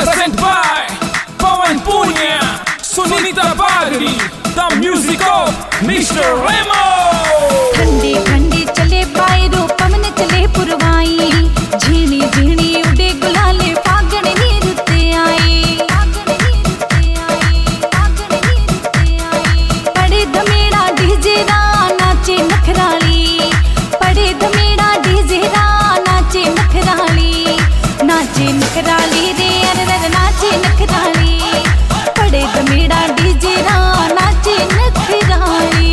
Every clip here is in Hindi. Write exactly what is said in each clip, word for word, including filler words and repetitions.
Present by Pawan Punya, Sunita Bagri, the music of Mister Remo. ठंडी ठंडी चले बायरो पवन चले पुरवाई, झीणी झीणी उड़े गुलाले फागण नी रुते आई, पड़े धमेड़ा डीजे रा नाचे नखराली, पड़े धमेड़ा डीजे रा नाचे नखराली, नाचे नखराली रे अरे नाचे नखराली, पड़े धमेड़ा डीजे रा नाचे नखराली।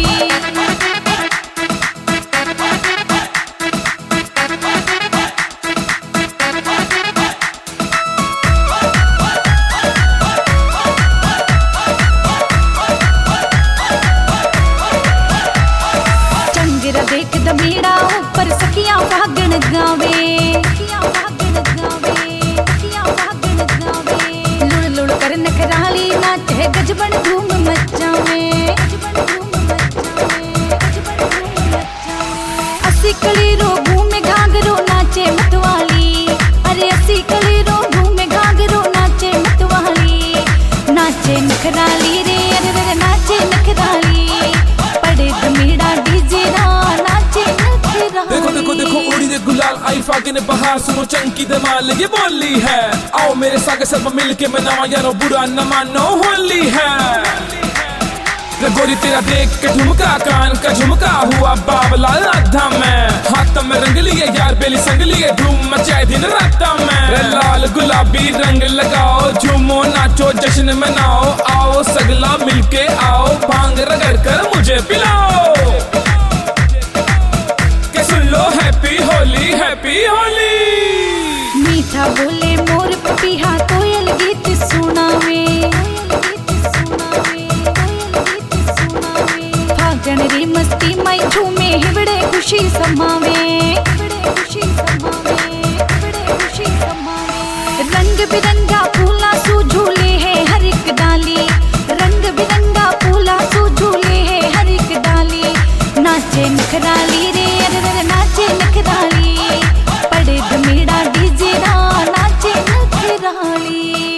देख दमीड़ा ऊपर सखियां भागण गावे, सखियां भागण गावे, सखियां भागण गावे, लुड़ लुड़ कर नखराली नाचे गजबन धूम मचावे, गजबन धूम मचावे, गजबन धूम मचावे। अस्सी कली रो घूमे घाघरो नाचे मतवाली, अरे अस्सी कली रो घूमे घाघरो नाचे मतवाली, नाचे नखराली रे अरे नाचे नखराली, पड़े दमीड़ा डीजे रा देखो देखो देखो उड़ी दे गुलाल आई फागन बहार, सुनो चंकी धमाल ये बोली है, आओ मेरे सागे सब मिल के मनावा यारो बुरा न मानो होली है। गोरी तेरा देख के झुमका कान का झुमका हुआ बाबला आधा में, हाथ में रंग लिए यार बेली संग लिए धूम मचाए दिन रात में, लाल गुलाबी रंग लगाओ झूमो नाचो जश्न मनाओ, आओ सगला मिलके आओ भांग रगड़ कर मुझे पिलाओ, सुन लो हैप्पी होली हैप्पी होली। मीठा बोले मोर पपीहा कोयल गीत सुनावे, फागण री मस्ती मई झूमे हिबड़े खुशी समावे, खुशी समावे, खुशी समावे। रंग बिरंगा फूला सू झूले है हर एक डाली, रंग बिरंगा फूला सू झूले है हर एक डाली, नाचे नखराली रे नाचे नखराली, पड़े धमेड़ा डीजे रा नाचे नखराली।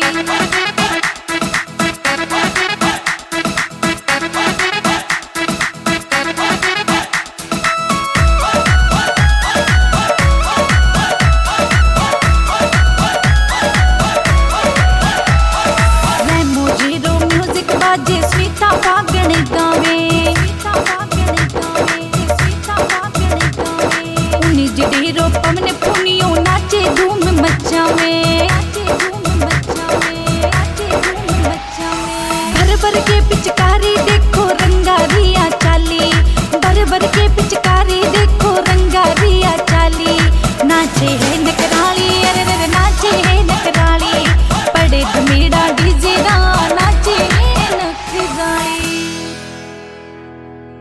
रेमो जीरो म्यूजिक बाजे स्वीता फागण गावे, स्वीता फागण गावे, स्वीता फागण गावे, रो पवन